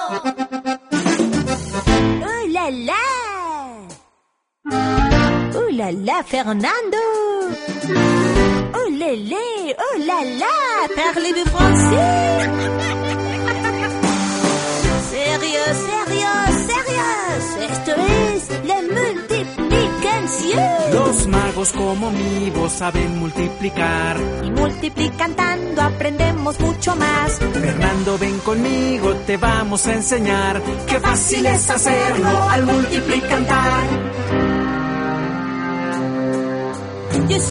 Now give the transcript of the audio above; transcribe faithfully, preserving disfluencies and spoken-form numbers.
¡Oh, la, la! ¡Oh, la, la, Fernando! ¡Oh, la, la! ¡Oh, la, la! Parlez-vous français? ¡Sérieux, sérieux, sérieux! Esto es la multiplicación. Los magos como mi voz saben multiplicar. Y multiplicando aprendemos mucho más. Fernando, ven conmigo, te vamos a enseñar. Qué fácil es hacerlo al multiplicar.